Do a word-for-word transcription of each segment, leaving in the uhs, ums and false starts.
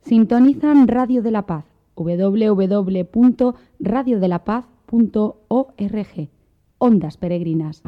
Sintonizan Radio de la Paz, doble u doble u doble u punto radio de la paz punto org. Ondas Peregrinas.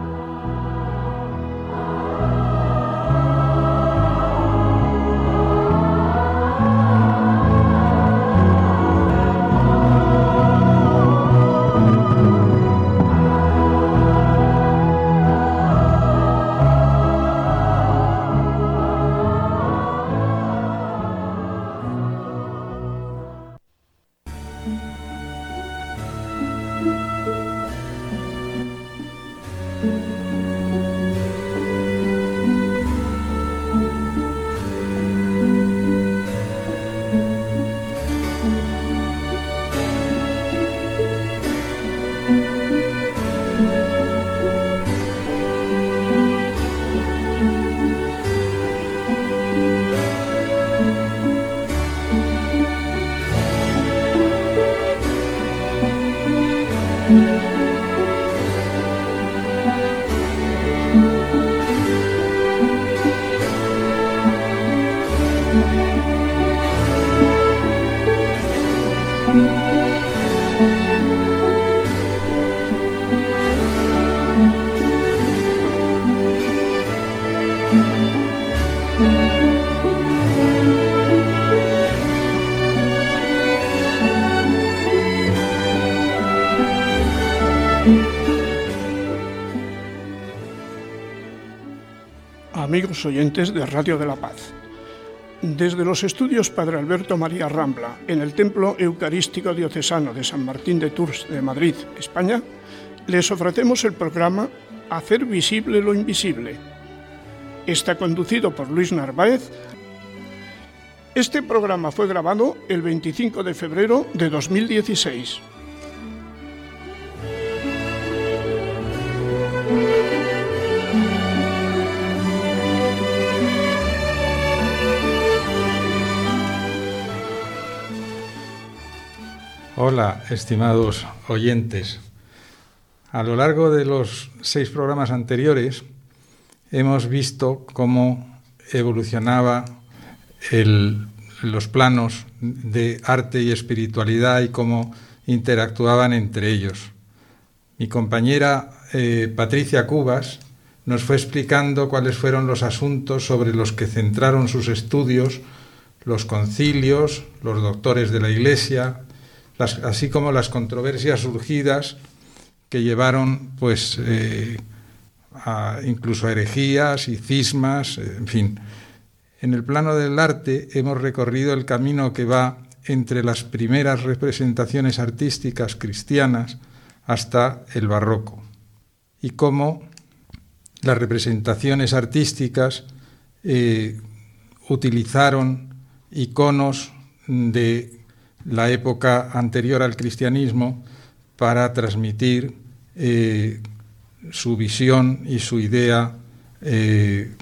Amigos oyentes de Radio de la Paz, desde los estudios Padre Alberto María Rambla, en el Templo Eucarístico Diocesano de San Martín de Tours de Madrid, España, les ofrecemos el programa Hacer visible lo invisible. Está conducido por Luis Narváez. Este programa fue grabado el veinticinco de febrero de dos mil dieciséis. Hola, estimados oyentes. A lo largo de los seis programas anteriores hemos visto cómo evolucionaba el, los planos de arte y espiritualidad y cómo interactuaban entre ellos. Mi compañera eh, Patricia Cubas nos fue explicando cuáles fueron los asuntos sobre los que centraron sus estudios los concilios, los doctores de la Iglesia, Las, así como las controversias surgidas que llevaron pues eh, a, incluso a herejías y cismas, eh, en fin. En el plano del arte hemos recorrido el camino que va entre las primeras representaciones artísticas cristianas hasta el barroco, y cómo las representaciones artísticas eh, utilizaron iconos de la época anterior al cristianismo para transmitir eh, su visión y su idea eh,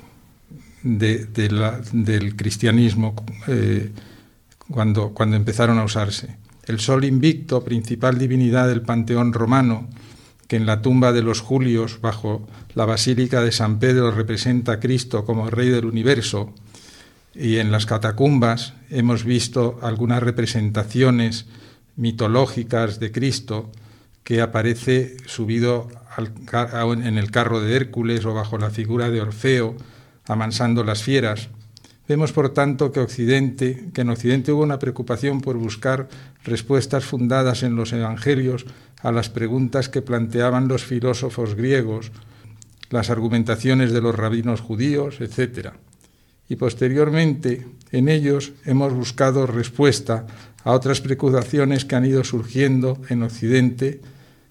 de, de la, del cristianismo eh, cuando, cuando empezaron a usarse. El sol invicto, principal divinidad del panteón romano, que en la tumba de los Julios, bajo la Basílica de San Pedro, representa a Cristo como Rey del universo, y en las catacumbas hemos visto algunas representaciones mitológicas de Cristo que aparece subido al, en el carro de Hércules o bajo la figura de Orfeo, amansando las fieras. Vemos, por tanto, que, Occidente, que en Occidente hubo una preocupación por buscar respuestas fundadas en los evangelios a las preguntas que planteaban los filósofos griegos, las argumentaciones de los rabinos judíos, etcétera. Y posteriormente en ellos hemos buscado respuesta a otras preocupaciones que han ido surgiendo en Occidente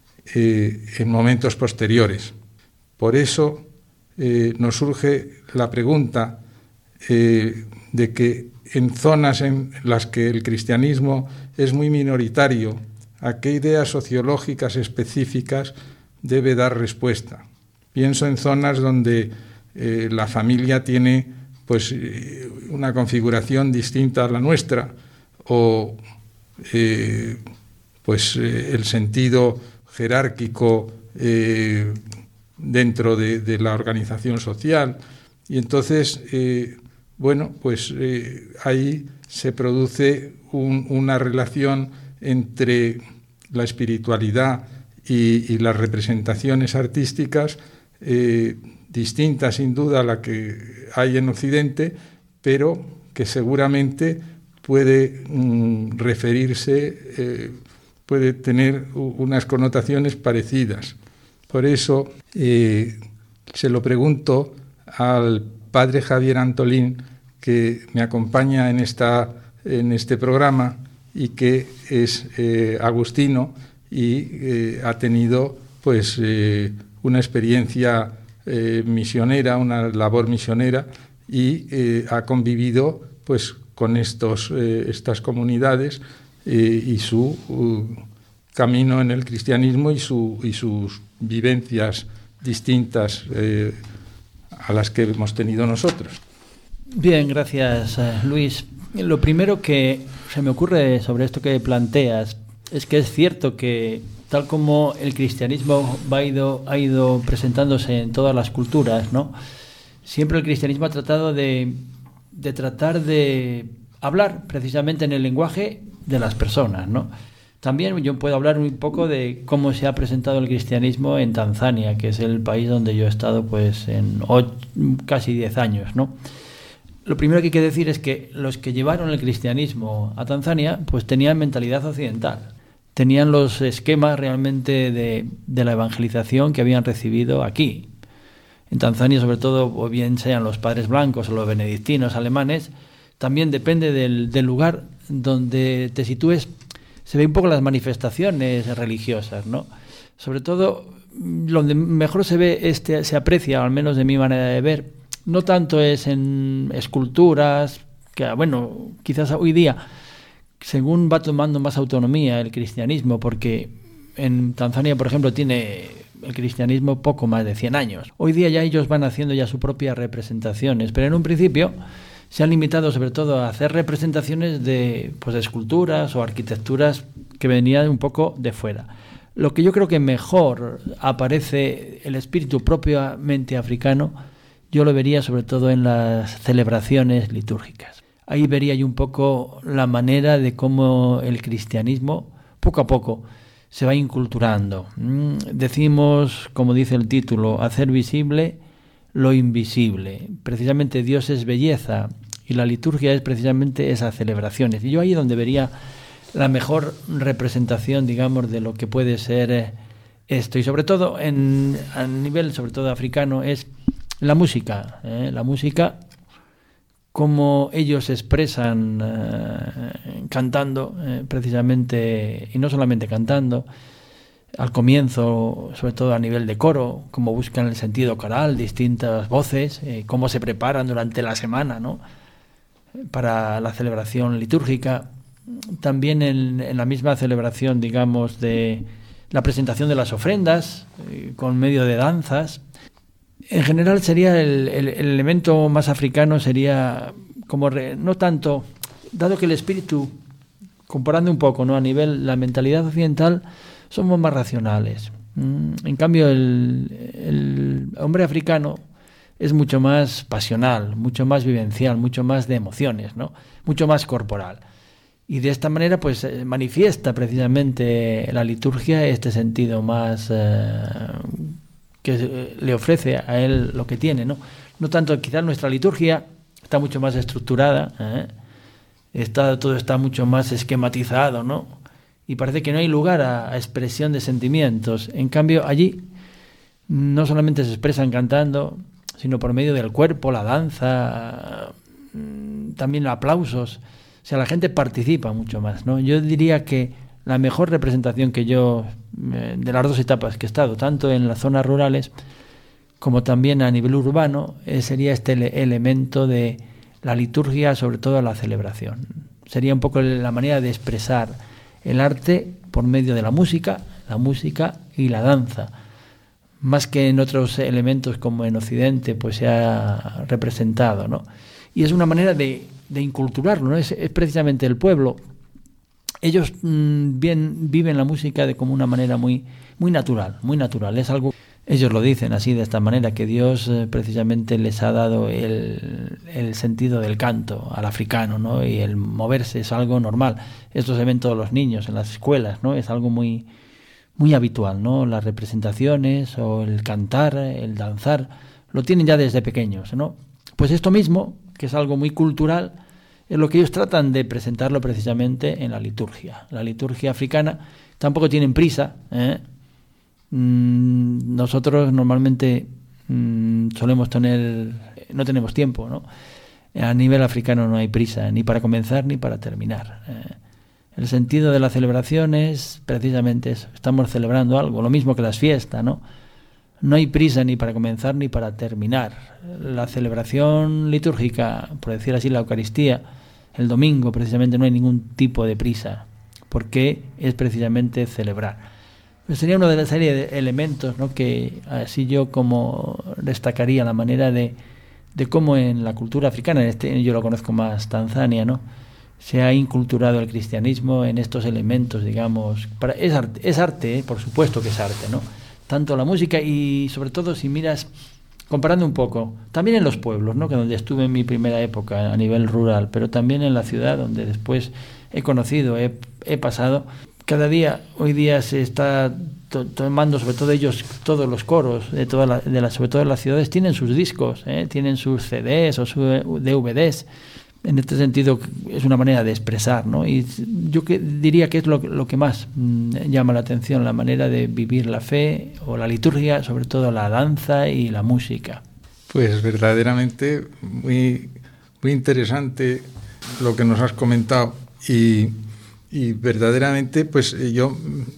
eh, en momentos posteriores. Por eso eh, nos surge la pregunta eh, de que en zonas en las que el cristianismo es muy minoritario, ¿a qué ideas sociológicas específicas debe dar respuesta? Pienso en zonas donde eh, la familia tiene pues una configuración distinta a la nuestra, o eh, pues eh, el sentido jerárquico eh, dentro de, de la organización social. Y entonces eh, bueno, pues eh, ahí se produce un, una relación entre la espiritualidad y, y las representaciones artísticas, eh, distinta sin duda a la que hay en Occidente, pero que seguramente puede mm, referirse, eh, puede tener unas connotaciones parecidas. Por eso eh, se lo pregunto al padre Javier Antolín, que me acompaña en, esta, en este programa y que es eh, agustino y eh, ha tenido pues eh, una experiencia eh, misionera, una labor misionera, y eh, ha convivido pues con estos, eh, estas comunidades eh, y su uh, camino en el cristianismo y, su, y sus vivencias distintas eh, a las que hemos tenido nosotros. Bien, gracias, Luis. Lo primero que se me ocurre sobre esto que planteas es que es cierto que tal como el cristianismo ha ido, ha ido presentándose en todas las culturas, ¿no? Siempre el cristianismo ha tratado de, de tratar de hablar precisamente en el lenguaje de las personas, ¿no? También yo puedo hablar un poco de cómo se ha presentado el cristianismo en Tanzania, que es el país donde yo he estado pues en ocho, casi diez años, ¿no? Lo primero que hay que decir es que los que llevaron el cristianismo a Tanzania pues tenían mentalidad occidental, tenían los esquemas realmente de, de la evangelización que habían recibido aquí. En Tanzania, sobre todo, o bien sean los padres blancos o los benedictinos alemanes, también depende del, del lugar donde te sitúes, se ven un poco las manifestaciones religiosas, ¿no? Sobre todo, donde mejor se ve, este, se aprecia, al menos de mi manera de ver, no tanto es en esculturas, que bueno, quizás hoy día, según va tomando más autonomía el cristianismo, porque en Tanzania, por ejemplo, tiene el cristianismo poco más de cien años. Hoy día ya ellos van haciendo ya sus propias representaciones, pero en un principio se han limitado sobre todo a hacer representaciones de, pues, de esculturas o arquitecturas que venían un poco de fuera. Lo que yo creo que mejor aparece el espíritu propiamente africano, yo lo vería sobre todo en las celebraciones litúrgicas. Ahí vería yo un poco la manera de cómo el cristianismo, poco a poco, se va inculturando. Decimos, como dice el título, hacer visible lo invisible. Precisamente Dios es belleza y la liturgia es precisamente esas celebraciones. Y yo ahí es donde vería la mejor representación, digamos, de lo que puede ser esto. Y sobre todo, en, a nivel sobre todo africano, es la música. ¿eh? La música, cómo ellos expresan eh, cantando, eh, precisamente, y no solamente cantando, al comienzo, sobre todo a nivel de coro, cómo buscan el sentido coral, distintas voces, eh, cómo se preparan durante la semana, ¿no? Para la celebración litúrgica. También en, en la misma celebración, digamos, de la presentación de las ofrendas, eh, con medio de danzas. En general sería el, el, el elemento más africano, sería como re, no tanto, dado que el espíritu, comparando un poco, ¿no? A nivel, la mentalidad occidental, somos más racionales. En cambio, el, el hombre africano es mucho más pasional, mucho más vivencial, mucho más de emociones, ¿no? Mucho más corporal. Y de esta manera, pues, manifiesta precisamente la liturgia este sentido más eh, que le ofrece a él lo que tiene, ¿no? No tanto, quizás nuestra liturgia está mucho más estructurada, ¿eh? está, todo está mucho más esquematizado, ¿no? Y parece que no hay lugar a, a expresión de sentimientos. En cambio, allí no solamente se expresan cantando, sino por medio del cuerpo, la danza, también aplausos. O sea, la gente participa mucho más, ¿no? Yo diría que la mejor representación que yo, eh, de las dos etapas que he estado, tanto en las zonas rurales como también a nivel urbano, eh, sería este ele- elemento de la liturgia, sobre todo la celebración. Sería un poco la manera de expresar el arte por medio de la música, la música y la danza, más que en otros elementos como en Occidente pues se ha representado, ¿no? Y es una manera de, de inculturarlo, ¿no? Es, es precisamente el pueblo ellos mmm, bien viven la música de como una manera muy, muy natural, muy natural. Es algo, ellos lo dicen así, de esta manera, que Dios eh, precisamente les ha dado el, el sentido del canto al africano, ¿no? Y el moverse es algo normal. Esto se ven todos los niños en las escuelas, ¿no? Es algo muy, muy habitual, ¿no? Las representaciones o el cantar, el danzar, lo tienen ya desde pequeños, ¿no? Pues esto mismo, que es algo muy cultural, es lo que ellos tratan de presentarlo precisamente en la liturgia. La liturgia africana tampoco tienen prisa, ¿eh? Mm, nosotros normalmente mm, solemos tener, no tenemos tiempo, ¿no? A nivel africano no hay prisa, ni para comenzar ni para terminar. ¿eh? El sentido de la celebración es precisamente eso, estamos celebrando algo, lo mismo que las fiestas, ¿no? No hay prisa ni para comenzar ni para terminar. La celebración litúrgica, por decir así, la Eucaristía, el domingo precisamente no hay ningún tipo de prisa, porque es precisamente celebrar. Pues sería una de la serie de elementos, ¿no? Que así yo como destacaría la manera de, de cómo en la cultura africana, en este, yo lo conozco más Tanzania, ¿no? Se ha inculturado el cristianismo en estos elementos, digamos. Para, es arte, es arte ¿eh? Por supuesto que es arte, ¿no? Tanto la música y sobre todo si miras, comparando un poco, también en los pueblos, ¿no? Que donde estuve en mi primera época a nivel rural, pero también en la ciudad donde después he conocido, he, he pasado. Cada día, hoy día se está to- tomando, sobre todo ellos, todos los coros, de toda la, de la, sobre todo en las ciudades, tienen sus discos, ¿eh? Tienen sus C Ds o sus D V Ds. En este sentido, es una manera de expresar, ¿no? Y yo que, diría que es lo, lo que más mmm, llama la atención, la manera de vivir la fe o la liturgia, sobre todo la danza y la música. Pues verdaderamente muy, muy interesante lo que nos has comentado y... Y verdaderamente, pues yo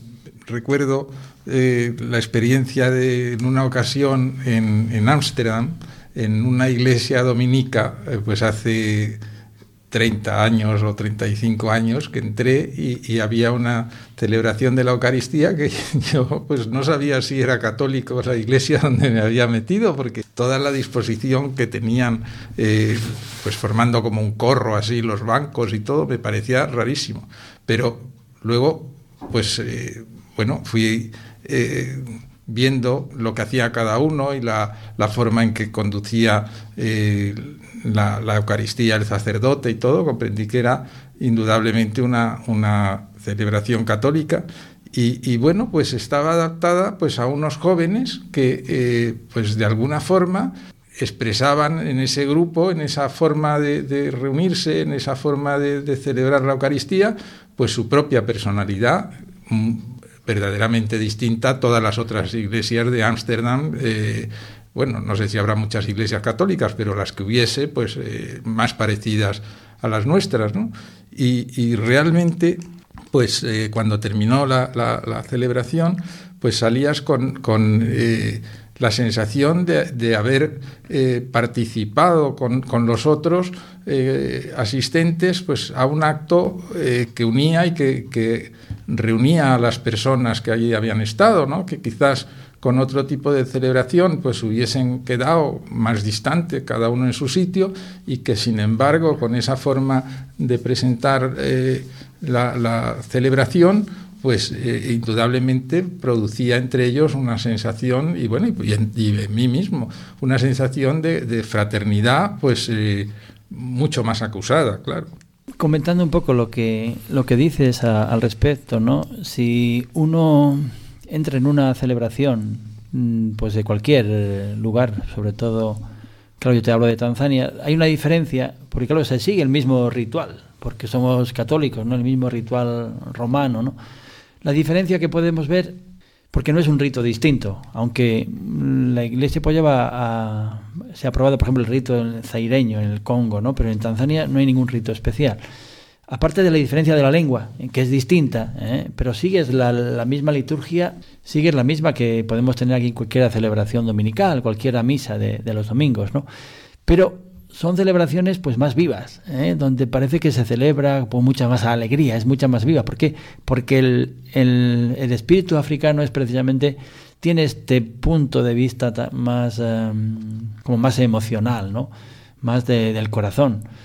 recuerdo eh, la experiencia de en una ocasión en Ámsterdam, en, en una iglesia dominica, eh, pues hace treinta años o treinta y cinco años que entré y, y había una celebración de la Eucaristía que yo pues no sabía si era católico la iglesia donde me había metido, porque toda la disposición que tenían, eh, pues formando como un corro así los bancos y todo, me parecía rarísimo. Pero luego, pues eh, bueno, fui eh, viendo lo que hacía cada uno y la, la forma en que conducía eh, la, la Eucaristía el sacerdote y todo, comprendí que era indudablemente una, una celebración católica y, y bueno, pues estaba adaptada pues a unos jóvenes que eh, pues de alguna forma expresaban en ese grupo, en esa forma de, de reunirse, en esa forma de, de celebrar la Eucaristía, pues su propia personalidad, verdaderamente distinta a todas las otras iglesias de Ámsterdam. Eh, bueno, no sé si habrá muchas iglesias católicas, pero las que hubiese, pues eh, más parecidas a las nuestras, ¿no? Y, y realmente, pues eh, cuando terminó la, la, la celebración, pues salías con... con eh, la sensación de, de haber eh, participado con, con los otros eh, asistentes pues, a un acto eh, que unía y que, que reunía a las personas que allí habían estado, ¿no? Que quizás con otro tipo de celebración pues hubiesen quedado más distante, cada uno en su sitio, y que sin embargo con esa forma de presentar eh, la, la celebración pues eh, indudablemente producía entre ellos una sensación, y bueno, y, y, en, y en mí mismo, una sensación de, de fraternidad, pues eh, mucho más acusada, claro. Comentando un poco lo que lo que dices a, al respecto, ¿no? Si uno entra en una celebración, pues de cualquier lugar, sobre todo, claro, yo te hablo de Tanzania, hay una diferencia, porque claro, se sigue el mismo ritual, porque somos católicos, ¿no? El mismo ritual romano, ¿no? La diferencia que podemos ver, porque no es un rito distinto, aunque la Iglesia apoyaba a, se ha aprobado, por ejemplo, el rito zaireño en el Congo, ¿no? Pero en Tanzania no hay ningún rito especial. Aparte de la diferencia de la lengua, que es distinta, ¿eh? Pero sigues la, la misma liturgia, sigues la misma que podemos tener aquí en cualquier celebración dominical, cualquier misa de, de los domingos, ¿no? Pero son celebraciones pues más vivas, ¿eh? Donde parece que se celebra con mucha más alegría, es mucha más viva. ¿Por qué? Porque el, el, el espíritu africano es precisamente, tiene este punto de vista más, um, como más emocional, ¿no? Más de, del corazón.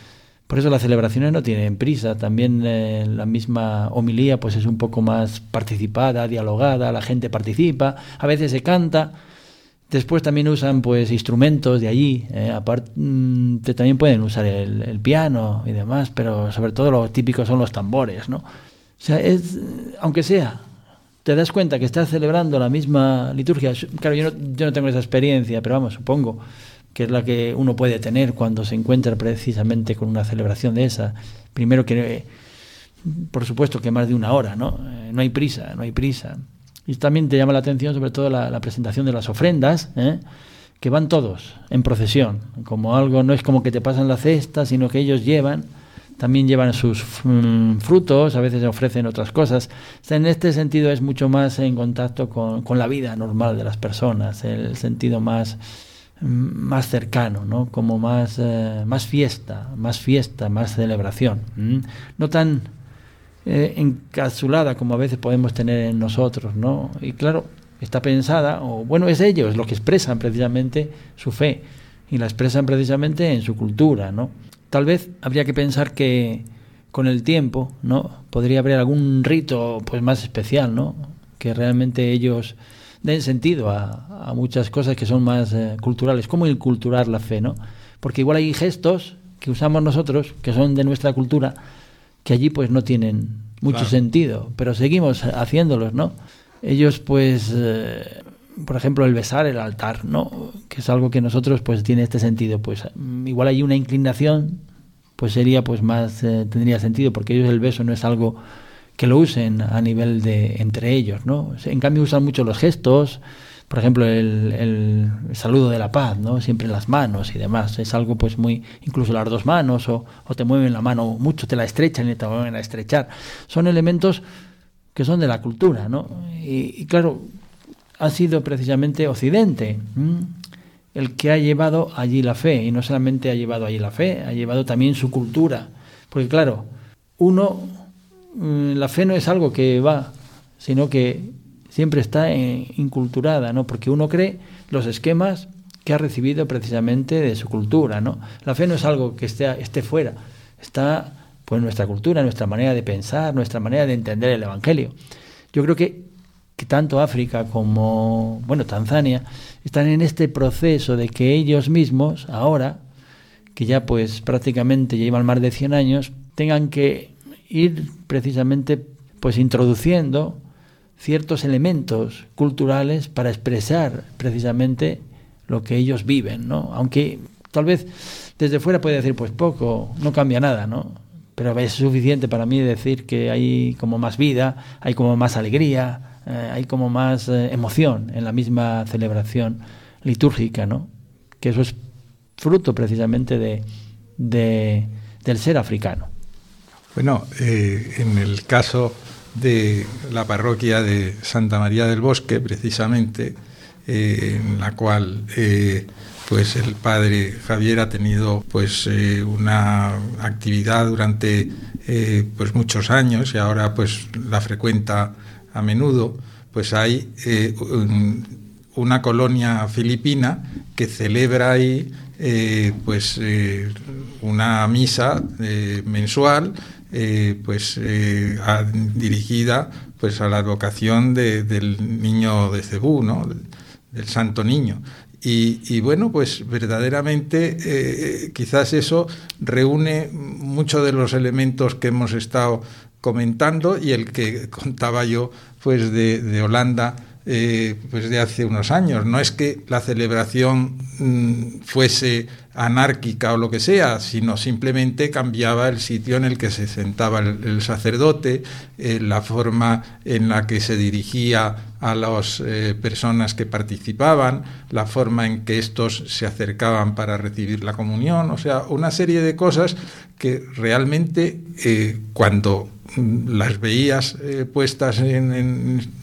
Por eso las celebraciones no tienen prisa. También eh, la misma homilía pues es un poco más participada, dialogada, la gente participa, a veces se canta. Después también usan pues instrumentos de allí, eh, aparte mmm, también pueden usar el, el piano y demás, pero sobre todo lo típico son los tambores, ¿no? O sea, es, aunque sea, te das cuenta que estás celebrando la misma liturgia. Claro, yo no, yo no tengo esa experiencia, pero vamos, supongo que es la que uno puede tener cuando se encuentra precisamente con una celebración de esa. Primero que, por supuesto, que más de una hora, ¿no? Eh, no hay prisa, no hay prisa. Y también te llama la atención sobre todo la, la presentación de las ofrendas, ¿eh? Que van todos en procesión, como algo, no es como que te pasan la cesta, sino que ellos llevan, también llevan sus mm, frutos, a veces ofrecen otras cosas. O sea, en este sentido es mucho más en contacto con, con la vida normal de las personas, el sentido más, más cercano, ¿no? Como más, eh, más fiesta, más fiesta, más celebración. ¿Mm? No tan eh, encapsulada como a veces podemos tener en nosotros, ¿no? Y claro, está pensada, o bueno, es ellos los que expresan precisamente su fe, y la expresan precisamente en su cultura, ¿no? Tal vez habría que pensar que con el tiempo, ¿no? Podría haber algún rito pues más especial, ¿no? Que realmente ellos den sentido a, a muchas cosas que son más eh, culturales. ¿Cómo inculturar la fe, no? Porque igual hay gestos que usamos nosotros, que son de nuestra cultura, que allí pues no tienen mucho claro. sentido, pero seguimos haciéndolos, ¿no? Ellos pues, eh, por ejemplo, el besar el altar, ¿no? Que es algo que nosotros pues tiene este sentido, pues igual hay una inclinación, pues sería pues más, eh, tendría sentido, porque ellos el beso no es algo que lo usen a nivel de entre ellos, ¿no? En cambio usan mucho los gestos, por ejemplo el, el, el saludo de la paz, ¿no? Siempre las manos y demás, es algo pues muy, incluso las dos manos, o, o te mueven la mano mucho, te la estrechan y te vuelven a estrechar, son elementos que son de la cultura, ¿no? Y, y claro, ha sido precisamente Occidente ¿m? el que ha llevado allí la fe, y no solamente ha llevado allí la fe, ha llevado también su cultura, porque claro, uno, la fe no es algo que va, sino que siempre está en, inculturada, ¿no? Porque uno cree los esquemas que ha recibido precisamente de su cultura, ¿no? La fe no es algo que esté, esté fuera, está pues nuestra cultura, nuestra manera de pensar, nuestra manera de entender el Evangelio. Yo creo que, que tanto África como, bueno, Tanzania, están en este proceso de que ellos mismos, ahora, que ya pues prácticamente llevan más de cien años, tengan que ir precisamente pues introduciendo ciertos elementos culturales para expresar precisamente lo que ellos viven, ¿no? Aunque tal vez desde fuera puede decir pues poco, no cambia nada, ¿no? Pero es suficiente para mí decir que hay como más vida, hay como más alegría, eh, hay como más eh, emoción en la misma celebración litúrgica, ¿no? Que eso es fruto precisamente de, de del ser africano. Bueno, eh, en el caso de la parroquia de Santa María del Bosque, precisamente, eh, en la cual eh, pues el padre Javier ha tenido pues eh, una actividad durante eh, pues muchos años y ahora pues la frecuenta a menudo, pues hay eh, un, una colonia filipina que celebra ahí eh, pues eh, una misa eh, mensual eh, pues eh, a, dirigida pues a la advocación de, del niño de Cebú, ¿no? del, del Santo Niño. Y, y bueno, pues verdaderamente eh, quizás eso reúne muchos de los elementos que hemos estado comentando, y el que contaba yo pues de, de Holanda eh, pues de hace unos años. No es que la celebración mmm, fuese anárquica o lo que sea, sino simplemente cambiaba el sitio en el que se sentaba el, el sacerdote, eh, la forma en la que se dirigía a las eh, personas que participaban, la forma en que estos se acercaban para recibir la comunión, o sea, una serie de cosas que realmente eh, cuando las veías eh, puestas en, en,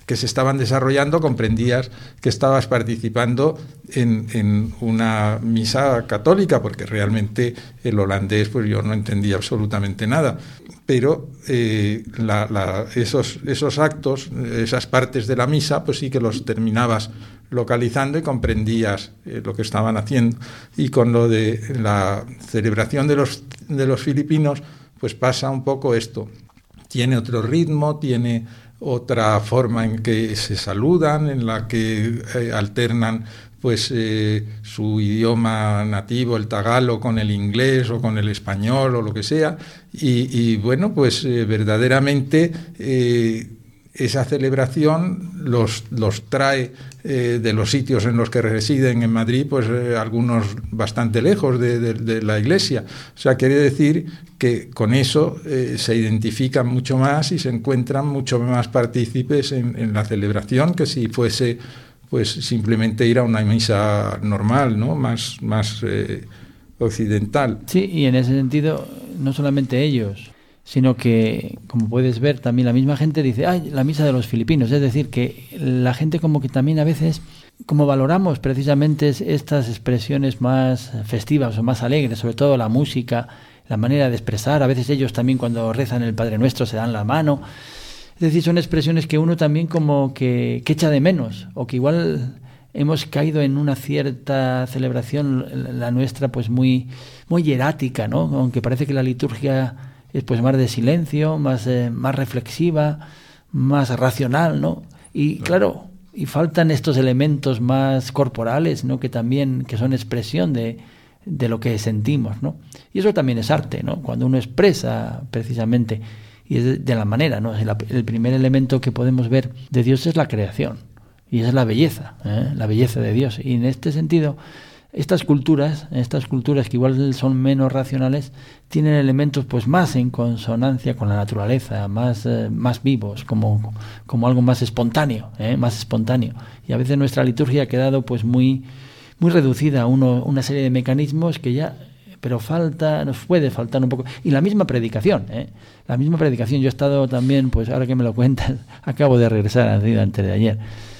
que se estaban desarrollando, comprendías que estabas participando en, en una misa católica, porque realmente el holandés pues yo no entendía absolutamente nada. Pero eh, la, la, esos, esos actos, esas partes de la misa, pues sí que los terminabas localizando y comprendías eh, lo que estaban haciendo. Y con lo de la celebración de los, de los filipinos, pues pasa un poco esto. Tiene otro ritmo, tiene otra forma en que se saludan, en la que eh, alternan pues eh, su idioma nativo, el tagalo, con el inglés o con el español o lo que sea, y, y bueno, pues eh, verdaderamente eh, esa celebración los, los trae eh, de los sitios en los que residen en Madrid, pues eh, algunos bastante lejos de, de, de la iglesia. O sea, quiere decir que con eso eh, se identifican mucho más y se encuentran mucho más partícipes en, en la celebración que si fuese pues simplemente ir a una misa normal, ¿no? Más, más eh, occidental. Sí, y en ese sentido, no solamente ellos, sino que, como puedes ver, también la misma gente dice, ay, la misa de los filipinos. Es decir, que la gente como que también a veces, como valoramos precisamente estas expresiones más festivas o más alegres, sobre todo la música, la manera de expresar, a veces ellos también cuando rezan el Padre Nuestro se dan la mano. Es decir, son expresiones que uno también como que, que echa de menos, o que igual hemos caído en una cierta celebración, la nuestra, pues muy, muy hierática, ¿no? Aunque parece que la liturgia es pues más de silencio, más, eh, más reflexiva, más racional, ¿no? Y claro, y faltan estos elementos más corporales, ¿no? Que también, que son expresión de, de lo que sentimos, ¿no? Y eso también es arte, ¿no? Cuando uno expresa precisamente, y es de la manera, ¿no? El, el primer elemento que podemos ver de Dios es la creación, y es la belleza, ¿eh? La belleza de Dios. Y en este sentido, estas culturas, estas culturas que igual son menos racionales, tienen elementos pues más en consonancia con la naturaleza, más, eh, más vivos, como, como algo más espontáneo, ¿eh? Más espontáneo. Y a veces nuestra liturgia ha quedado pues muy, muy reducida a uno, una serie de mecanismos que ya... pero falta, nos puede faltar un poco. Y la misma predicación, ¿eh? La misma predicación. Yo he estado también, pues ahora que me lo cuentas, acabo de regresar, antes de ayer,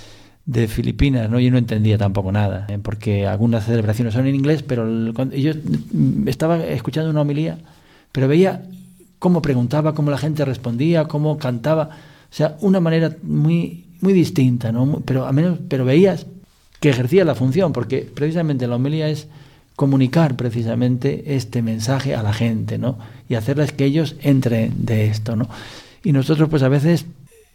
de Filipinas, ¿no? Yo no entendía tampoco nada, ¿eh? Porque algunas celebraciones son en inglés, pero el, yo estaba escuchando una homilía, pero veía cómo preguntaba, cómo la gente respondía, cómo cantaba. O sea, una manera muy, muy distinta, ¿no? Pero, a menos, pero veías que ejercía la función, porque precisamente la homilía es comunicar precisamente este mensaje a la gente, ¿no? Y hacerles que ellos entren de esto, ¿no? Y nosotros pues a veces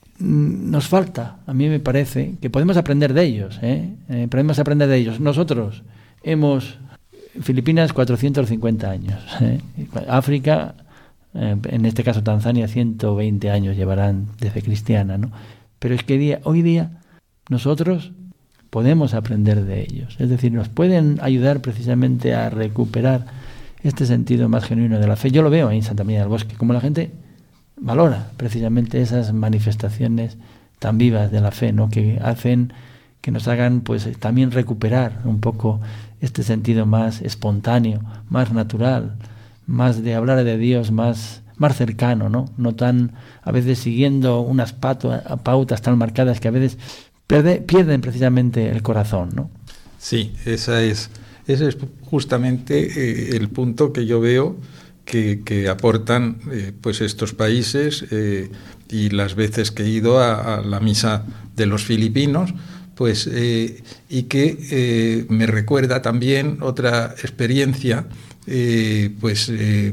mmm, nos falta, a mí me parece, que podemos aprender de ellos, ¿eh? Eh, podemos aprender de ellos. Nosotros hemos, Filipinas cuatrocientos cincuenta años, ¿eh? África, eh, en este caso Tanzania, ciento veinte años llevarán de fe cristiana, ¿no? Pero es que día, hoy día nosotros podemos aprender de ellos, es decir, nos pueden ayudar precisamente a recuperar este sentido más genuino de la fe. Yo lo veo ahí en Santa María del Bosque, como la gente valora precisamente esas manifestaciones tan vivas de la fe, ¿no? Que hacen, que nos hagan pues también recuperar un poco este sentido más espontáneo, más natural, más de hablar de Dios, más, más cercano, ¿no? No tan, a veces siguiendo unas pautas, pautas tan marcadas que a veces Pierde, pierden precisamente el corazón, ¿no? Sí, esa es, ese es justamente eh, el punto que yo veo que, que aportan eh, pues estos países eh, y las veces que he ido a, a la misa de los filipinos, pues eh, y que eh, me recuerda también otra experiencia, eh, pues eh,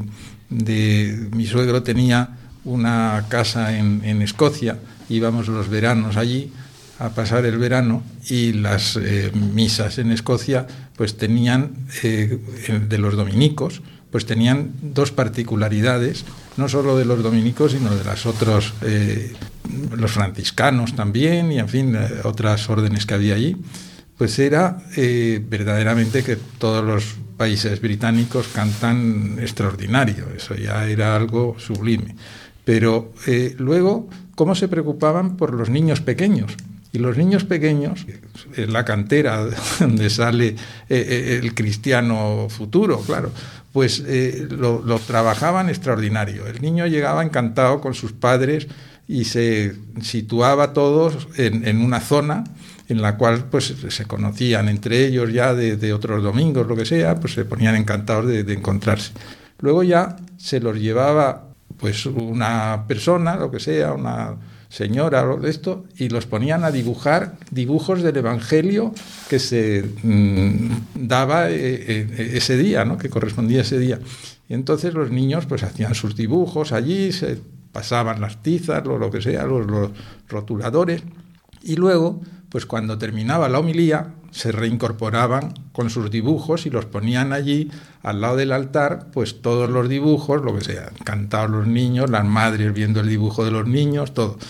de mi suegro tenía una casa en, en Escocia, íbamos los veranos allí a pasar el verano, y las eh, misas en Escocia pues tenían, eh, de los dominicos, pues tenían dos particularidades, no solo de los dominicos, sino de las otros, eh, los franciscanos también, y en fin, eh, otras órdenes que había allí. Pues era eh, verdaderamente que todos los países británicos cantan extraordinario, eso ya era algo sublime. Pero eh, luego, ¿cómo se preocupaban por los niños pequeños? Y los niños pequeños, es la cantera donde sale eh, el cristiano futuro, claro, pues eh, lo, lo trabajaban extraordinario. El niño llegaba encantado con sus padres y se situaba todos en, en una zona en la cual pues se conocían entre ellos ya de, de otros domingos, lo que sea, pues se ponían encantados de, de encontrarse. Luego ya se los llevaba pues una persona, lo que sea, una señora o esto, y los ponían a dibujar dibujos del Evangelio que se mmm, daba eh, eh, ese día, ¿no? Que correspondía a ese día. Y entonces los niños pues hacían sus dibujos allí, se pasaban las tizas, lo, lo que sea, los, los rotuladores, y luego, pues cuando terminaba la homilía, se reincorporaban con sus dibujos y los ponían allí al lado del altar, pues todos los dibujos, lo que sea, encantados los niños, las madres viendo el dibujo de los niños, todo.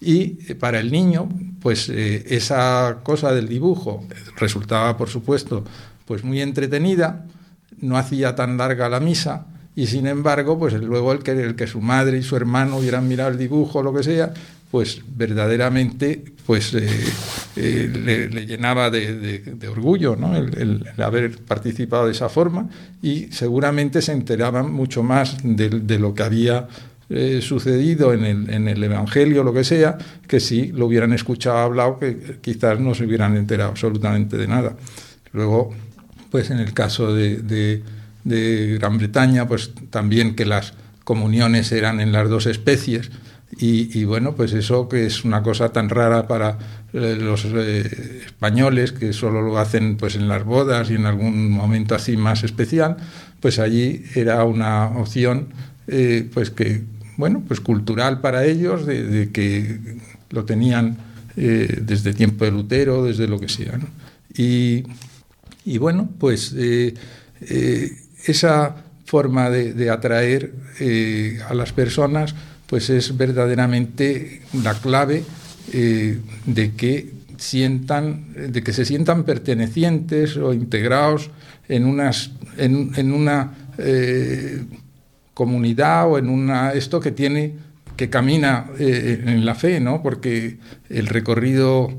Y eh, para el niño, pues eh, esa cosa del dibujo resultaba, por supuesto, pues muy entretenida, no hacía tan larga la misa, y sin embargo, pues luego el que, el que su madre y su hermano hubieran mirado el dibujo o lo que sea, pues verdaderamente pues eh, eh, le, le llenaba de, de, de orgullo, ¿no? el, el, el haber participado de esa forma, y seguramente se enteraban mucho más de, de lo que había eh, sucedido en el, en el Evangelio, lo que sea, que si lo hubieran escuchado hablado, que quizás no se hubieran enterado absolutamente de nada. Luego, pues en el caso de, de, de Gran Bretaña, pues también que las comuniones eran en las dos especies. Y, y bueno, pues eso que es una cosa tan rara para eh, los eh, españoles, que solo lo hacen pues en las bodas y en algún momento así más especial, pues allí era una opción eh, pues que, bueno, pues cultural para ellos, de, de que lo tenían eh, desde tiempo de Lutero, desde lo que sea, ¿no? Y, y bueno, pues eh, eh, esa forma de, de atraer eh, a las personas pues es verdaderamente la clave eh, de que sientan, de que se sientan pertenecientes o integrados en unas, en, en una eh, comunidad o en una esto que tiene, que camina eh, en la fe, ¿no? Porque el recorrido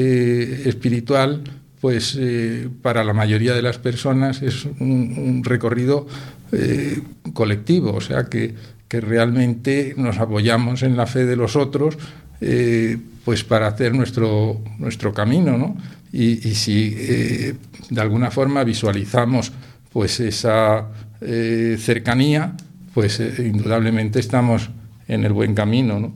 eh, espiritual, pues eh, para la mayoría de las personas es un, un recorrido eh, colectivo, o sea que que realmente nos apoyamos en la fe de los otros eh, pues para hacer nuestro, nuestro camino, ¿no? Y, y si eh, de alguna forma visualizamos pues esa eh, cercanía, pues eh, indudablemente estamos en el buen camino, ¿no?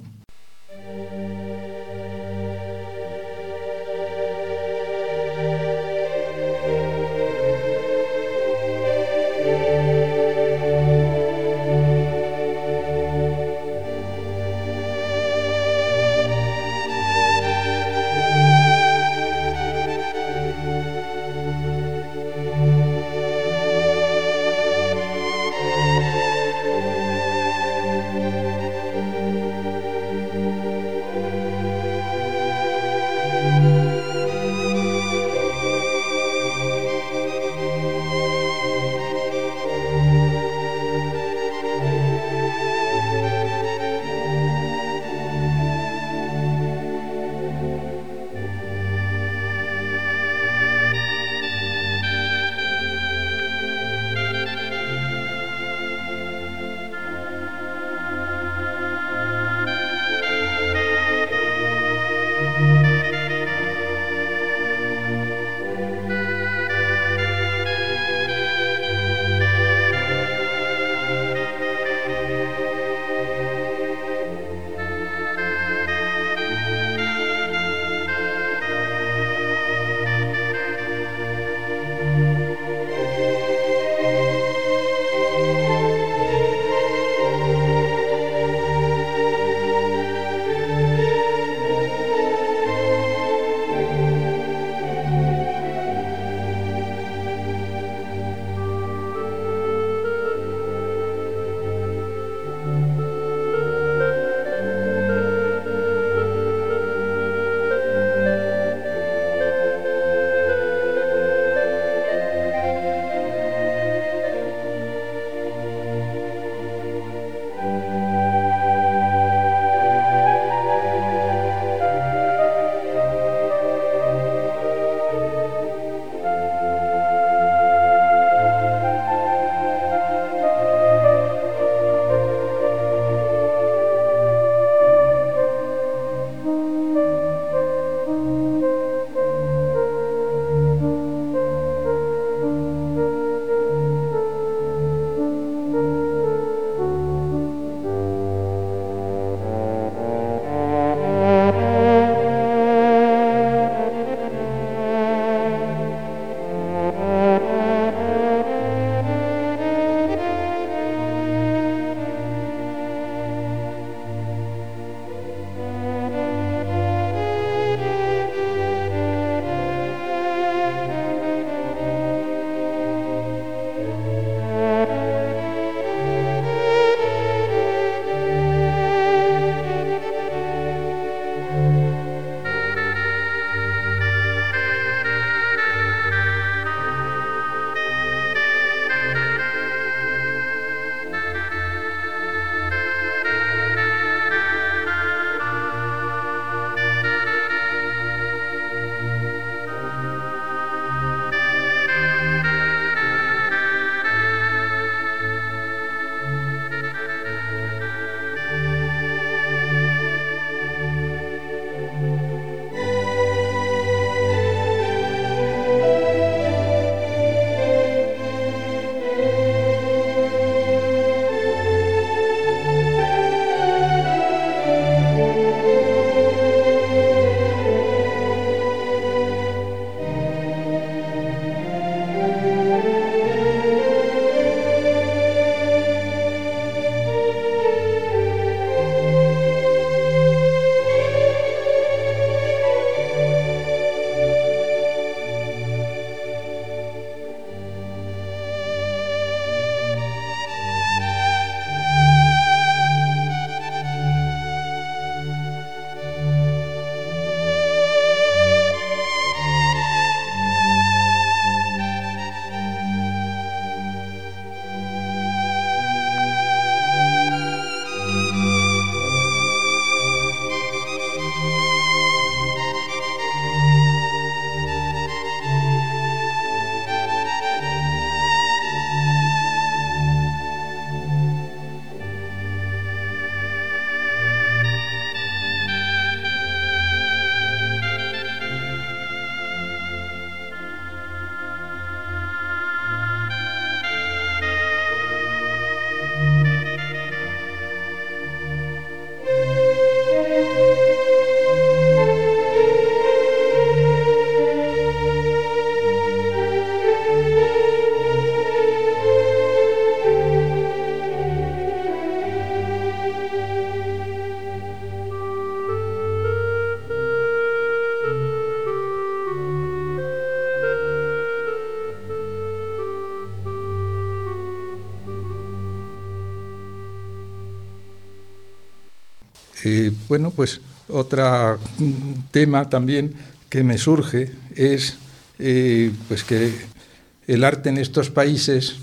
Eh, bueno, pues otro tema también que me surge es eh, pues que el arte en estos países,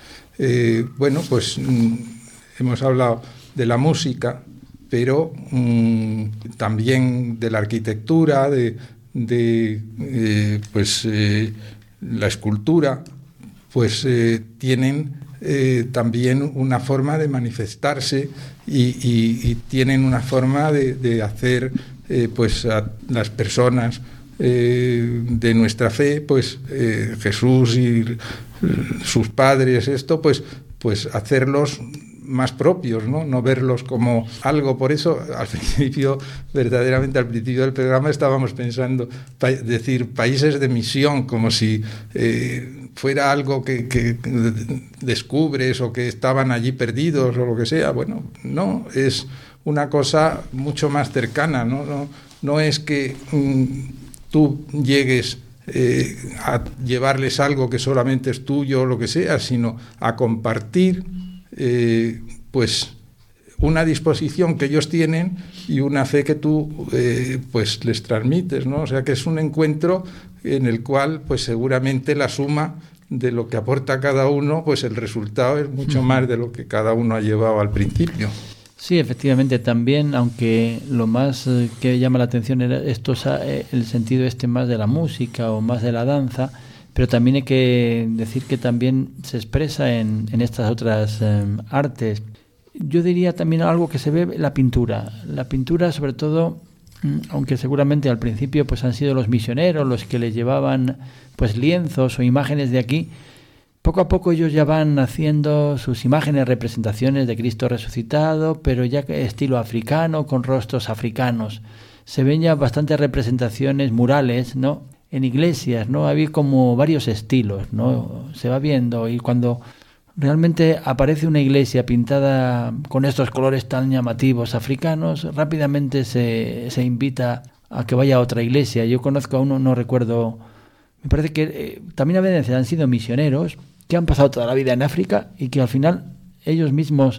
eh, bueno, pues mm, hemos hablado de la música, pero mmm, también de la arquitectura, de, de eh, pues eh, la escultura, pues eh, tienen eh, también una forma de manifestarse y, y, y tienen una forma de, de hacer eh, pues a las personas eh, de nuestra fe, pues eh, Jesús y sus padres, esto, pues, pues hacerlos más propios, ¿no? No verlos como algo. Por eso, al principio, verdaderamente al principio del programa estábamos pensando pa- decir países de misión, como si eh, fuera algo que, que descubres o que estaban allí perdidos o lo que sea. Bueno, no, es una cosa mucho más cercana, ¿no? No, no es que mm, tú llegues eh, a llevarles algo que solamente es tuyo o lo que sea, sino a compartir Eh, pues una disposición que ellos tienen y una fe que tú eh, pues les transmites, ¿no? O sea que es un encuentro en el cual pues seguramente la suma de lo que aporta cada uno, pues el resultado es mucho más de lo que cada uno ha llevado al principio. Sí, efectivamente, también, aunque lo más eh, que llama la atención era esto, eh, el sentido este más de la música o más de la danza, pero también hay que decir que también se expresa en, en estas otras eh, artes. Yo diría también algo que se ve en la pintura. La pintura, sobre todo, aunque seguramente al principio pues han sido los misioneros los que les llevaban pues lienzos o imágenes de aquí, poco a poco ellos ya van haciendo sus imágenes, representaciones de Cristo resucitado, pero ya estilo africano, con rostros africanos. Se ven ya bastantes representaciones murales, ¿no?, en iglesias, ¿no? Había como varios estilos, ¿no? Se va viendo, y cuando realmente aparece una iglesia pintada con estos colores tan llamativos africanos, rápidamente se, se invita a que vaya a otra iglesia. Yo conozco a uno, no recuerdo, me parece que eh, también a veces han sido misioneros que han pasado toda la vida en África y que al final ellos mismos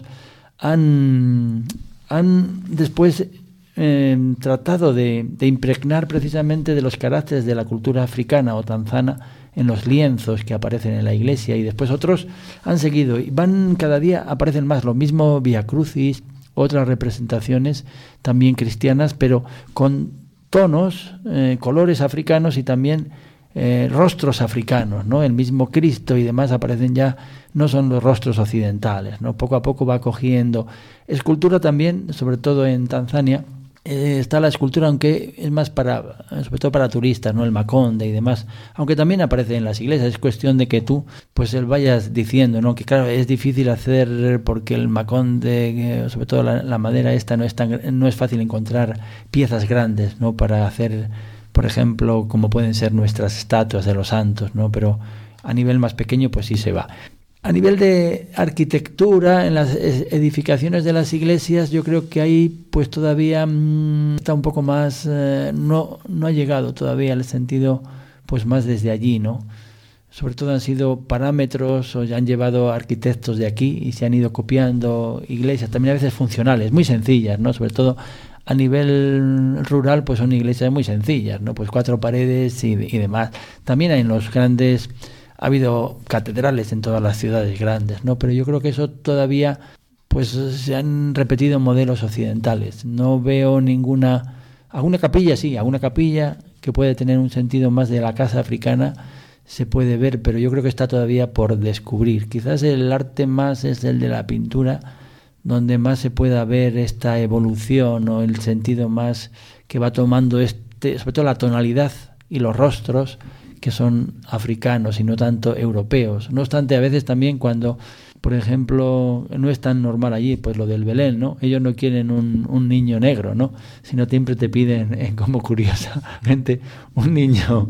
han, han después Eh, tratado de, de impregnar precisamente de los caracteres de la cultura africana o tanzana en los lienzos que aparecen en la iglesia, y después otros han seguido y van cada día, aparecen más, lo mismo Via Crucis, otras representaciones también cristianas, pero con tonos, eh, colores africanos y también eh, rostros africanos, ¿no? El mismo Cristo y demás aparecen ya, no son los rostros occidentales, ¿no? Poco a poco va cogiendo escultura también, sobre todo en Tanzania. Eh, está la escultura, aunque es más para, sobre todo para turistas, ¿no? El Makonde y demás, aunque también aparece en las iglesias. Es cuestión de que tú pues él vayas diciendo, ¿no? Que claro, es difícil hacer porque el Makonde, eh, sobre todo la, la madera esta, no es tan, no es fácil encontrar piezas grandes, ¿no? Para hacer, por ejemplo, como pueden ser nuestras estatuas de los santos, ¿no? Pero a nivel más pequeño pues sí se va. A nivel de arquitectura, en las edificaciones de las iglesias, yo creo que ahí pues todavía mmm, está un poco más, eh, no, no ha llegado todavía el sentido pues más desde allí, ¿no? Sobre todo han sido parámetros, o ya han llevado arquitectos de aquí y se han ido copiando iglesias, también a veces funcionales, muy sencillas, ¿no? Sobre todo a nivel rural pues son iglesias muy sencillas, ¿no? Pues cuatro paredes y, y demás. También hay en los grandes... Ha habido catedrales en todas las ciudades grandes, ¿no? Pero yo creo que eso todavía pues se han repetido modelos occidentales. No veo ninguna... Alguna capilla, sí, alguna capilla que puede tener un sentido más de la casa africana se puede ver, pero yo creo que está todavía por descubrir. Quizás el arte más es el de la pintura, donde más se pueda ver esta evolución o el sentido más que va tomando este, sobre todo la tonalidad y los rostros, que son africanos y no tanto europeos. No obstante, a veces también cuando, por ejemplo, no es tan normal allí, pues lo del Belén, ¿no? Ellos no quieren un, un niño negro, ¿no? Sino siempre te piden, eh, como curiosamente, un niño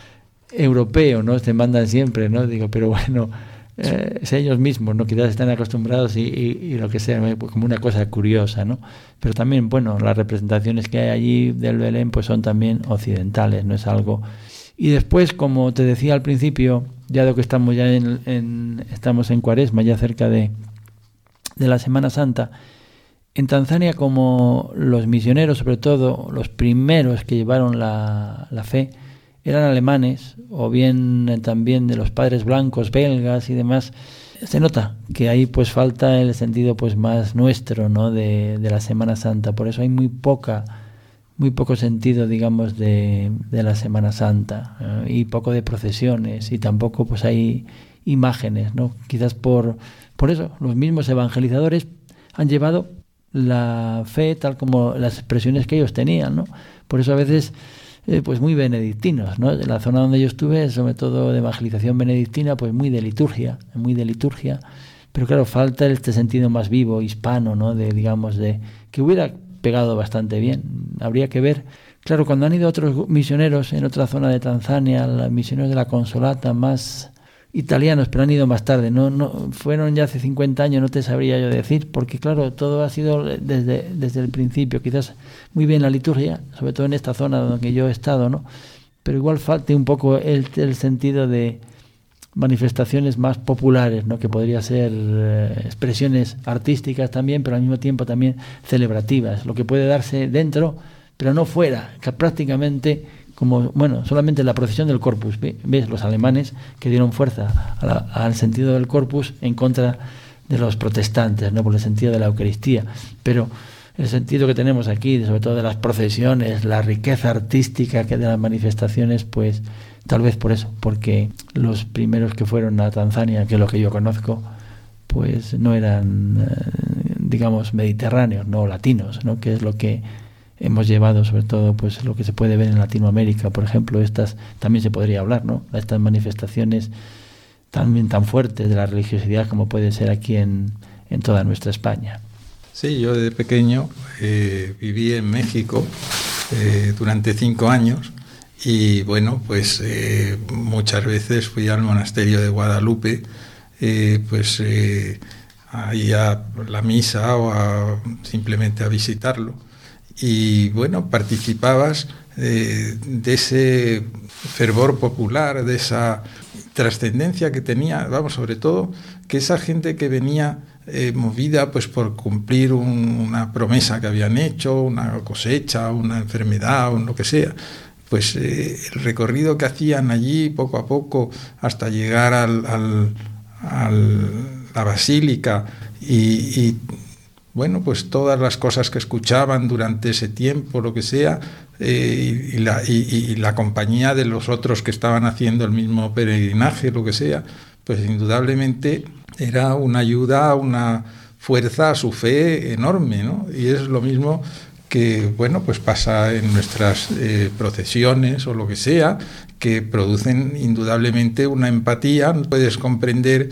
europeo, ¿no? Te mandan siempre, ¿no? Digo, pero bueno, eh, es ellos mismos, ¿no? Quizás están acostumbrados y, y, y lo que sea, pues como una cosa curiosa, ¿no? Pero también, bueno, las representaciones que hay allí del Belén, pues son también occidentales, no es algo... Y después, como te decía al principio, ya de que estamos ya en, en estamos en Cuaresma, ya cerca de, de la Semana Santa, En Tanzania, como los misioneros, sobre todo los primeros que llevaron la, la fe, eran alemanes, o bien también de los padres blancos, belgas y demás, se nota que ahí pues falta el sentido pues más nuestro, ¿no?, de, de la Semana Santa. Por eso hay muy poca, muy poco sentido, digamos, de, de la Semana Santa, ¿eh? Y poco de procesiones, y tampoco pues hay imágenes, ¿no? Quizás por, por eso los mismos evangelizadores han llevado la fe tal como las expresiones que ellos tenían, ¿no? Por eso a veces eh, pues muy benedictinos, ¿no? En la zona donde yo estuve, sobre todo de evangelización benedictina, pues muy de liturgia, muy de liturgia, pero claro, falta este sentido más vivo, hispano, ¿no? De, digamos, de que hubiera pegado bastante bien. Habría que ver, claro, cuando han ido otros misioneros en otra zona de Tanzania, los misioneros de la Consolata, más italianos, pero han ido más tarde, no, no fueron ya hace cincuenta años, no te sabría yo decir, porque claro, todo ha sido desde, desde el principio, quizás muy bien la liturgia, sobre todo en esta zona donde yo he estado, ¿no? Pero igual falte un poco el, el sentido de manifestaciones más populares, ¿no? Que podría ser eh, expresiones artísticas también, pero al mismo tiempo también celebrativas, lo que puede darse dentro, pero no fuera, que prácticamente como, bueno, solamente la procesión del Corpus, ¿ves? Los alemanes que dieron fuerza a la, al sentido del Corpus en contra de los protestantes, ¿no? Por el sentido de la Eucaristía, pero el sentido que tenemos aquí, sobre todo de las procesiones, la riqueza artística que de las manifestaciones, pues tal vez por eso, porque los primeros que fueron a Tanzania, que es lo que yo conozco, pues no eran, eh, digamos, mediterráneos, no latinos, ¿no? Que es lo que hemos llevado, sobre todo pues lo que se puede ver en Latinoamérica, por ejemplo, estas también se podría hablar, ¿no? Estas manifestaciones también tan fuertes de la religiosidad como puede ser aquí en, en toda nuestra España. Sí, yo de pequeño eh, viví en México eh, durante cinco años y bueno, pues eh, muchas veces fui al monasterio de Guadalupe, eh, pues eh, ahí a la misa o a, simplemente a visitarlo. Y bueno, participabas eh, de ese fervor popular, de esa trascendencia que tenía, vamos, sobre todo que esa gente que venía eh, movida pues por cumplir un, una promesa que habían hecho, una cosecha, una enfermedad o lo que sea, pues eh, el recorrido que hacían allí poco a poco hasta llegar al, al, al la basílica y, y bueno, pues todas las cosas que escuchaban durante ese tiempo, lo que sea, eh, y, la, y, y la compañía de los otros que estaban haciendo el mismo peregrinaje, lo que sea, pues indudablemente era una ayuda, una fuerza a su fe enorme, ¿no? Y es lo mismo que, bueno, pues pasa en nuestras eh, procesiones o lo que sea, que producen indudablemente una empatía, puedes comprender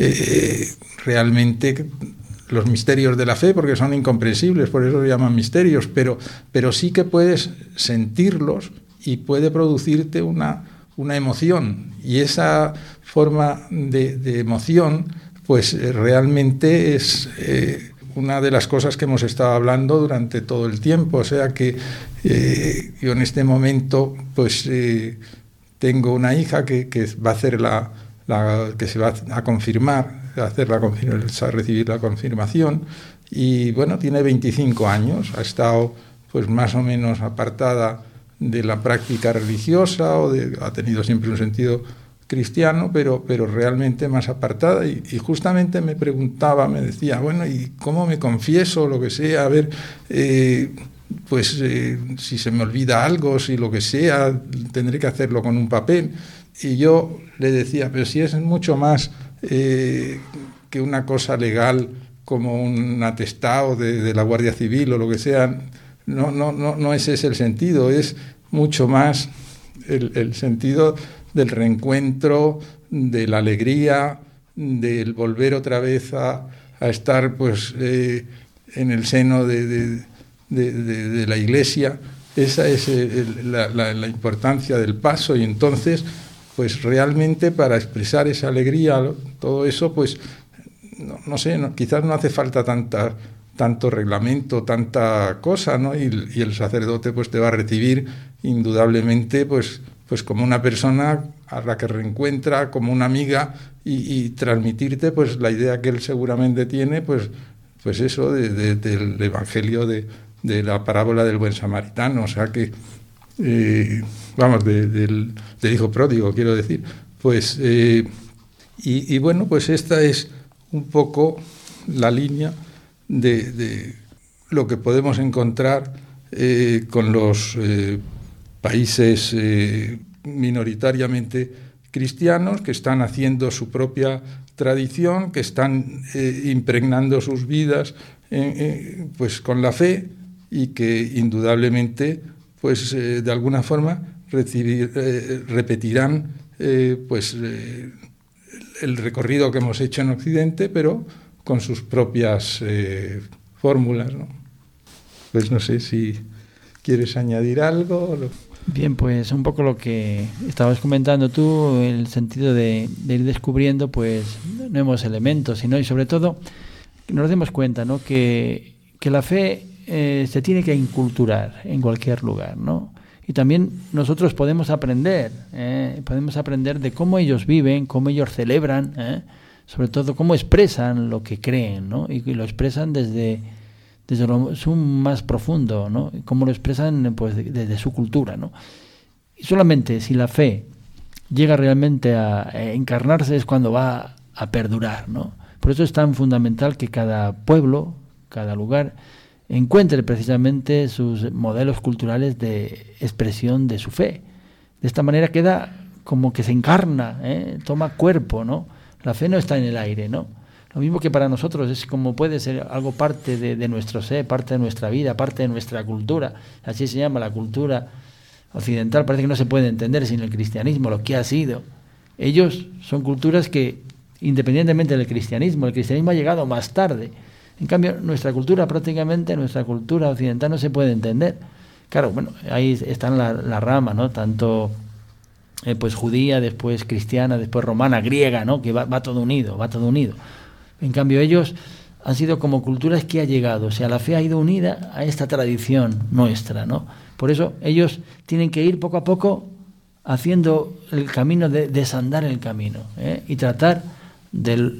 eh, realmente los misterios de la fe, porque son incomprensibles, por eso se llaman misterios, pero, pero sí que puedes sentirlos y puede producirte una, una emoción, y esa forma de, de emoción, pues eh, realmente es eh, una de las cosas que hemos estado hablando durante todo el tiempo, o sea que eh, yo en este momento, pues eh, tengo una hija que, que va a hacer la, la que se va a confirmar, a hacer la a recibir la confirmación, y bueno, tiene veinticinco años, ha estado pues más o menos apartada de la práctica religiosa, o de, ha tenido siempre un sentido cristiano, pero, pero realmente más apartada, y, y justamente me preguntaba, me decía, bueno, ¿y cómo me confieso, lo que sea? A ver, eh, pues eh, si se me olvida algo, si lo que sea, tendré que hacerlo con un papel. Y yo le decía, pero si es mucho más eh, que una cosa legal como un atestado de, de la Guardia Civil o lo que sea, no, no, no, no ese es el sentido, es mucho más el, el sentido del reencuentro, de la alegría, del volver otra vez a, a estar pues eh, en el seno de, de, de, de, de la Iglesia. Esa es el, la, la, la importancia del paso, y entonces pues realmente para expresar esa alegría, todo eso, pues no, no sé, no, quizás no hace falta tanta, tanto reglamento, tanta cosa, ¿no? Y, y el sacerdote pues te va a recibir indudablemente pues, pues como una persona a la que reencuentra, como una amiga, y, y transmitirte pues la idea que él seguramente tiene, pues pues eso, de, de, del Evangelio de, de la parábola del buen samaritano, o sea que, eh, vamos, de, del, del hijo pródigo, quiero decir. Pues, eh, y, y bueno, pues esta es un poco la línea de, de lo que podemos encontrar eh, con los eh, países eh, minoritariamente cristianos, que están haciendo su propia tradición, que están eh, impregnando sus vidas eh, eh, pues con la fe, y que indudablemente pues eh, de alguna forma recibir, eh, repetirán eh, pues eh, el recorrido que hemos hecho en Occidente, pero con sus propias eh, fórmulas, ¿no? Pues no sé si quieres añadir algo. Bien, pues un poco lo que estabas comentando tú, en el sentido de, de ir descubriendo pues nuevos elementos, sino y sobre todo que nos demos cuenta, ¿no? que, que la fe eh, se tiene que inculturar en cualquier lugar, ¿no? Y también nosotros podemos aprender, ¿eh? podemos aprender de cómo ellos viven, cómo ellos celebran, ¿eh? sobre todo cómo expresan lo que creen, ¿no? Y, y lo expresan desde, desde lo su más profundo, ¿no? Y cómo lo expresan pues desde su cultura, ¿no? Y solamente si la fe llega realmente a, a encarnarse es cuando va a perdurar, ¿no? Por eso es tan fundamental que cada pueblo, cada lugar, encuentre precisamente sus modelos culturales de expresión de su fe. De esta manera queda como que se encarna, ¿eh? toma cuerpo, ¿no? La fe no está en el aire, ¿no? Lo mismo que para nosotros es como puede ser algo parte de, de nuestro ser, parte de nuestra vida, parte de nuestra cultura. Así se llama la cultura occidental. Parece que no se puede entender sin el cristianismo, lo que ha sido. Ellos son culturas que, independientemente del cristianismo, el cristianismo ha llegado más tarde. En cambio, nuestra cultura, prácticamente, nuestra cultura occidental no se puede entender. Claro, bueno, ahí están la, la rama, ¿no? Tanto eh, pues judía, después cristiana, después romana, griega, ¿no? Que va, va todo unido, va todo unido. En cambio, ellos han sido como culturas que ha llegado, o sea, la fe ha ido unida a esta tradición nuestra, ¿no? Por eso ellos tienen que ir poco a poco haciendo el camino, de desandar el camino, ¿eh? y tratar del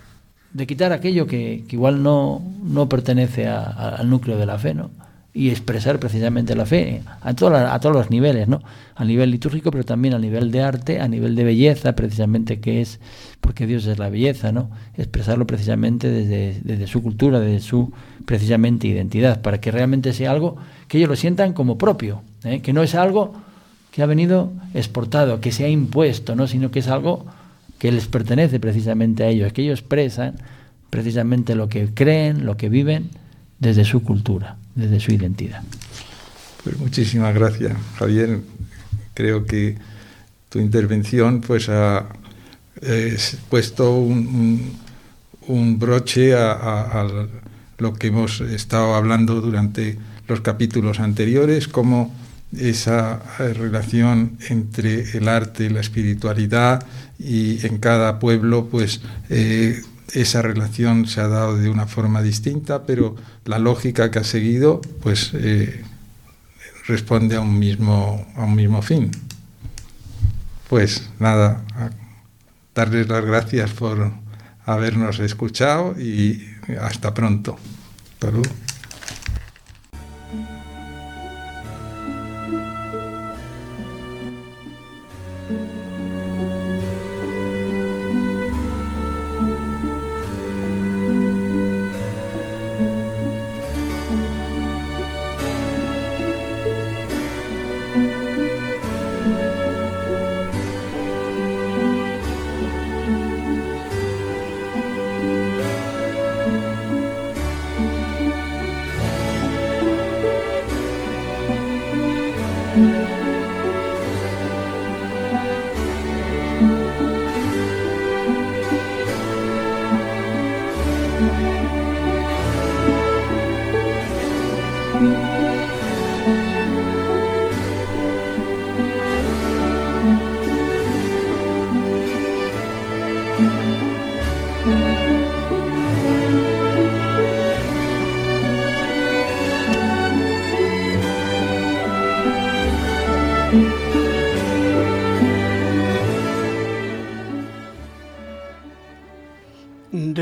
de quitar aquello que, que igual no, no pertenece a, a, al núcleo de la fe, ¿no? Y expresar precisamente la fe a, toda, a todos los niveles, ¿no? A nivel litúrgico, pero también a nivel de arte, a nivel de belleza, precisamente, que es, porque Dios es la belleza, ¿no? Expresarlo precisamente desde, desde su cultura, desde su, precisamente, identidad, para que realmente sea algo que ellos lo sientan como propio, ¿eh? Que no es algo que ha venido exportado, que se ha impuesto, ¿no? Sino que es algo que les pertenece precisamente a ellos, que ellos expresan precisamente lo que creen, lo que viven desde su cultura, desde su identidad. Pues muchísimas gracias, Javier. Creo que tu intervención pues ha eh, puesto un, un, un broche a, a, a lo que hemos estado hablando durante los capítulos anteriores, cómo esa relación entre el arte y la espiritualidad, y en cada pueblo pues eh, esa relación se ha dado de una forma distinta, pero la lógica que ha seguido pues eh, responde a un mismo a un mismo fin. Pues nada, darles las gracias por habernos escuchado y hasta pronto. Salud.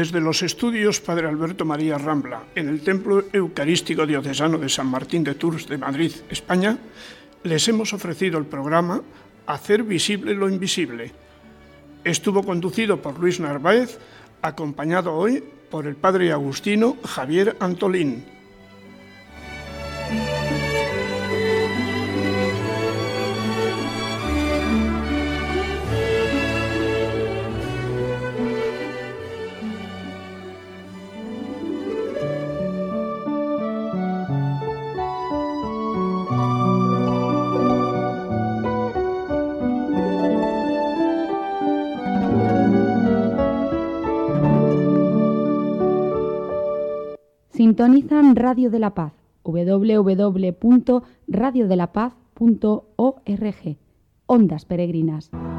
Desde los estudios Padre Alberto María Rambla, en el Templo Eucarístico Diocesano de San Martín de Tours de Madrid, España, les hemos ofrecido el programa Hacer visible lo invisible. Estuvo conducido por Luis Narváez, acompañado hoy por el Padre Agustino Javier Antolín. Sintonizan Radio de la Paz, doble u doble u doble u punto radio de la paz punto org. Ondas peregrinas.